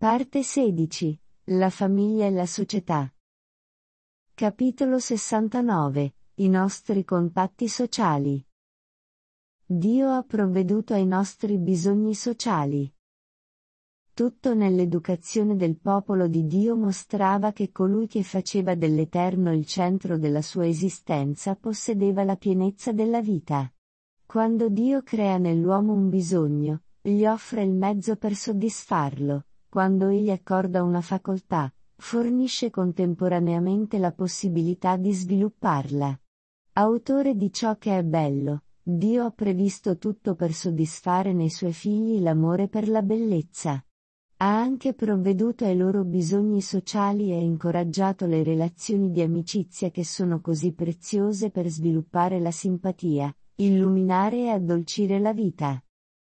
Parte 16. La famiglia e la società. Capitolo 69. I nostri contatti sociali. Dio ha provveduto ai nostri bisogni sociali. Tutto nell'educazione del popolo di Dio mostrava che colui che faceva dell'Eterno il centro della sua esistenza possedeva la pienezza della vita. Quando Dio crea nell'uomo un bisogno, gli offre il mezzo per soddisfarlo. Quando Egli accorda una facoltà, fornisce contemporaneamente la possibilità di svilupparla. Autore di ciò che è bello, Dio ha previsto tutto per soddisfare nei suoi figli l'amore per la bellezza. Ha anche provveduto ai loro bisogni sociali e incoraggiato le relazioni di amicizia che sono così preziose per sviluppare la simpatia, illuminare e addolcire la vita.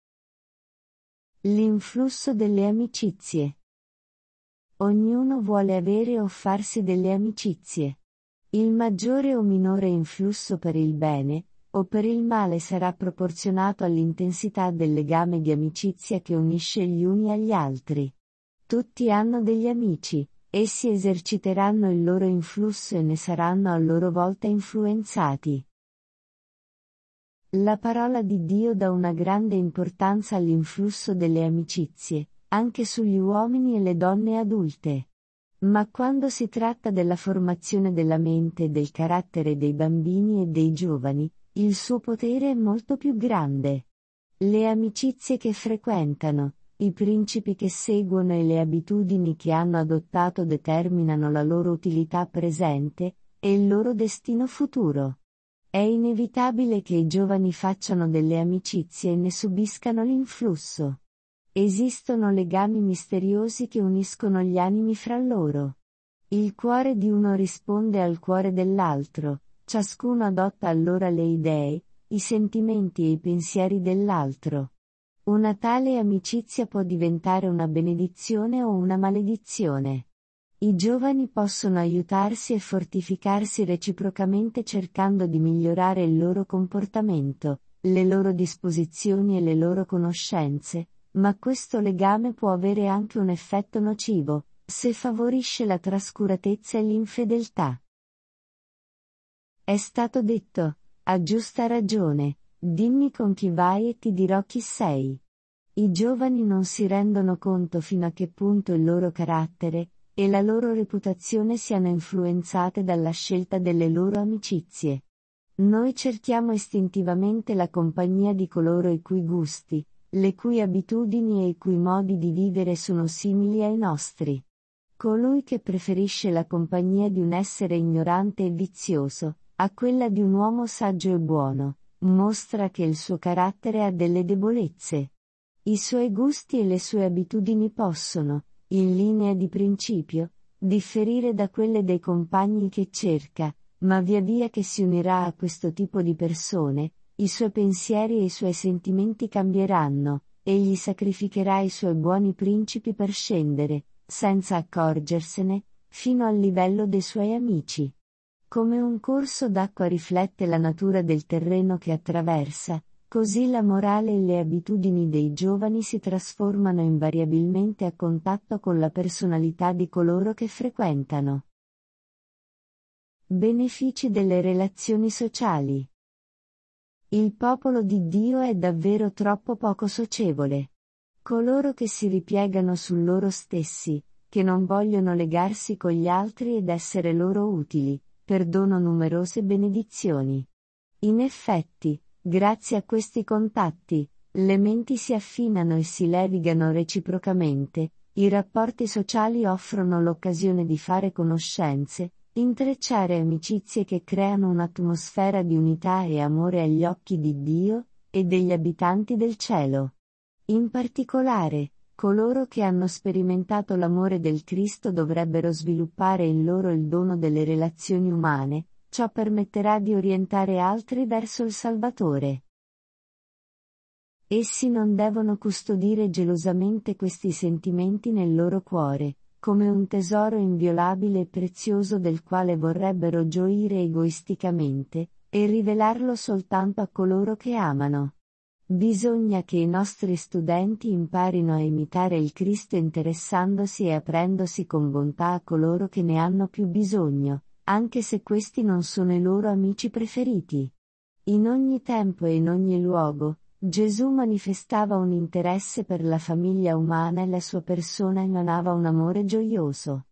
L'influsso delle amicizie. Ognuno vuole avere o farsi delle amicizie. Il maggiore o minore influsso per il bene, o per il male sarà proporzionato all'intensità del legame di amicizia che unisce gli uni agli altri. Tutti hanno degli amici, essi eserciteranno il loro influsso e ne saranno a loro volta influenzati. La parola di Dio dà una grande importanza all'influsso delle amicizie, anche sugli uomini e le donne adulte. Ma quando si tratta della formazione della mente e del carattere dei bambini e dei giovani, il suo potere è molto più grande. Le amicizie che frequentano, i principi che seguono e le abitudini che hanno adottato determinano la loro utilità presente, e il loro destino futuro. È inevitabile che i giovani facciano delle amicizie e ne subiscano l'influsso. Esistono legami misteriosi che uniscono gli animi fra loro. Il cuore di uno risponde al cuore dell'altro, ciascuno adotta allora le idee, i sentimenti e i pensieri dell'altro. Una tale amicizia può diventare una benedizione o una maledizione. I giovani possono aiutarsi e fortificarsi reciprocamente cercando di migliorare il loro comportamento, le loro disposizioni e le loro conoscenze, ma questo legame può avere anche un effetto nocivo, se favorisce la trascuratezza e l'infedeltà. È stato detto, a giusta ragione, dimmi con chi vai e ti dirò chi sei. I giovani non si rendono conto fino a che punto il loro carattere, e la loro reputazione siano influenzate dalla scelta delle loro amicizie. Noi cerchiamo istintivamente la compagnia di coloro i cui gusti, le cui abitudini e i cui modi di vivere sono simili ai nostri. Colui che preferisce la compagnia di un essere ignorante e vizioso, a quella di un uomo saggio e buono, mostra che il suo carattere ha delle debolezze. I suoi gusti e le sue abitudini possono, in linea di principio, differire da quelle dei compagni che cerca, ma via via che si unirà a questo tipo di persone, i suoi pensieri e i suoi sentimenti cambieranno, egli sacrificherà i suoi buoni principi per scendere, senza accorgersene, fino al livello dei suoi amici. Come un corso d'acqua riflette la natura del terreno che attraversa, così la morale e le abitudini dei giovani si trasformano invariabilmente a contatto con la personalità di coloro che frequentano. Benefici delle relazioni sociali. Il popolo di Dio è davvero troppo poco socievole. Coloro che si ripiegano su loro stessi, che non vogliono legarsi con gli altri ed essere loro utili, perdono numerose benedizioni. In effetti, grazie a questi contatti, le menti si affinano e si levigano reciprocamente, i rapporti sociali offrono l'occasione di fare conoscenze, intrecciare amicizie che creano un'atmosfera di unità e amore agli occhi di Dio, e degli abitanti del cielo. In particolare, coloro che hanno sperimentato l'amore del Cristo dovrebbero sviluppare in loro il dono delle relazioni umane, ciò permetterà di orientare altri verso il Salvatore. Essi non devono custodire gelosamente questi sentimenti nel loro cuore, come un tesoro inviolabile e prezioso del quale vorrebbero gioire egoisticamente, e rivelarlo soltanto a coloro che amano. Bisogna che i nostri studenti imparino a imitare il Cristo interessandosi e aprendosi con bontà a coloro che ne hanno più bisogno, anche se questi non sono i loro amici preferiti. In ogni tempo e in ogni luogo, Gesù manifestava un interesse per la famiglia umana e la sua persona emanava un amore gioioso.